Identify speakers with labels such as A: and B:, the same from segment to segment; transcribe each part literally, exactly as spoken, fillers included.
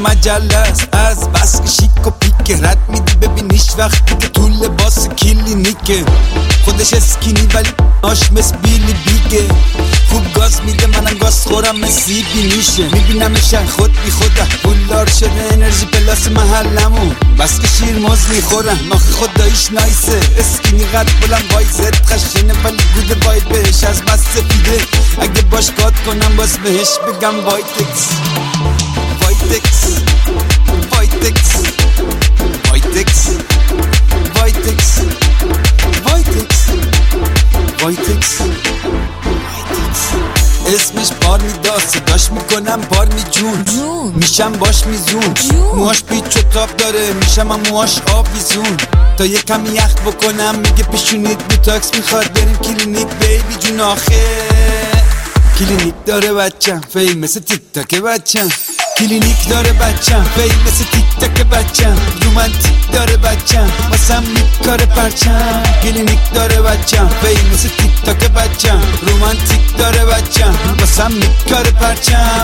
A: مجله است از بس که شیک و پیک رد میدی ببینیش وقتی که تو لباس کلینیکه خودش اسکینی ولی آش مثل بیلی بیگه خوب گاز میده منم گاز خورم مثل بینیشه میبینمش خود بی خوده پولدار شده انرژی پلاس محلمون بس که شیر موز میخورم ناخی خداییش نایسه اسکینی قد بلند وایزت خشنه ولی گوده باید بهش از بس سفیده اگه باش کات کنم باز بهش بگم وایتکس وایتکس وایتکس وایتکس وایتکس وایتکس وایتکس اسمش پارمیداست صداش میکنم پارمی جون میشم باش میزون موهاش پیچ و تاب داره میشم هم موهاش آویزون تا یه کمی یخ بکنم میگه پیشونیت بوتاکس میخواد بریم کلینیک بیبی جون آخه کلینیک داره بچم فیل مثل تیک تاک بچم کلینیک داره بچم فیل مثل تیک تاک بچم رومانتیک داره بچم واسم میکاره پرچم کلینیک داره بچم فیل مثل تیک تاک بچم رومانتیک داره بچم واسم میکاره پرچم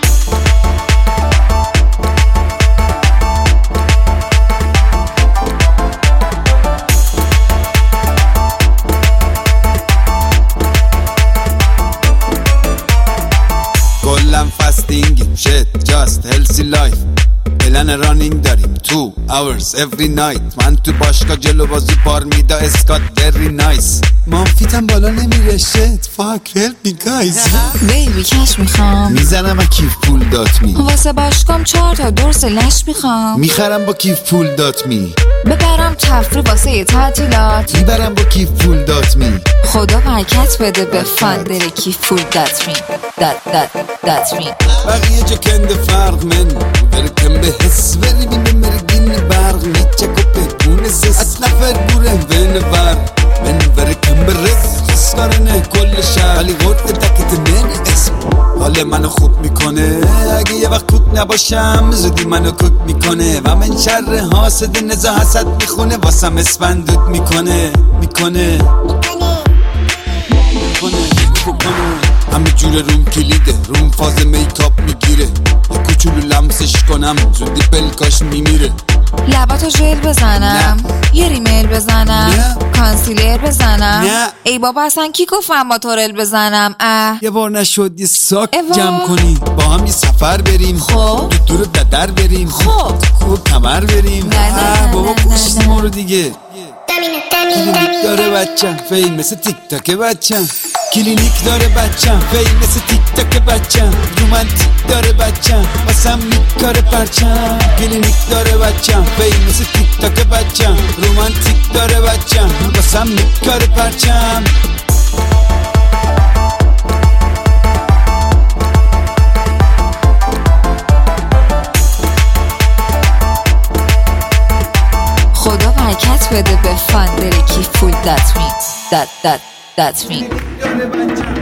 A: کلم فستینگیم شت جاست هلسی لایف پلن رانینگ داریم تو hours every night من تو باشگاه جلو بازی پار میدا اسکات very nice مامفیتم بالا نمیره شت fuck help me guys
B: بیبی کش میخوام
A: میزنم با کیف پول دات می
B: واسه باشگام چهار تا دورس لش میخوام
A: میخرم با کیف پول دات می
B: ببرم تفریح واسه یه تعطیلات
A: میبرم با کیف پول دات می
B: خدا برکت بده به فندر کیف پول دات می دات دات دات می
A: بقیه جا کنده فرق من برکم به حس ولی بینه مرگین برق میچک و پهبون سس از نفر بوره بین برق من برکم به رز خسکارنه کل شهر ولی غرد دکت من اسم حال منو خوب میکنه اگه یه وقت کوک نباشم زودی منو کوک میکنه و من شر حاسد نزا حسد میخونه واسم اسفندود میکنه میکنه میکنه میکنه همه جور روم کلیده روم فاز میکاپ میگیره یه کوچولو لمسش کنم زودی پلکاش میمیره
B: لباتو ژل بزنم یه ریمیل بزنم
A: نه.
B: کانسیلر بزنم
A: نه.
B: ای بابا اصلا کی گفتم با تورل بزنم اه
A: یه بار نشد یه ساک
B: اوا.
A: جمع کنی با هم یه سفر بریم
B: خب.
A: دو دور ددر بریم
B: خب.
A: کوب کمر بریم
B: نه نه
A: اه،
B: نه
A: بابا
B: نه
A: پوشت
B: نه
A: ما
B: نه.
A: رو دیگه کلینیک داره بچم فیل مثل تیک تاک بچم کلینیک داره بچم فیل مثل تیک تاک بچم رومانتیک داره بچم واسم میکاره پرچم کلینیک داره بچم فیل مثل تیک تاک بچم رومانتیک داره بچم واسم میکاره پرچم
B: خدا برکت بده به فندر کیف پول دات می دات دات دات می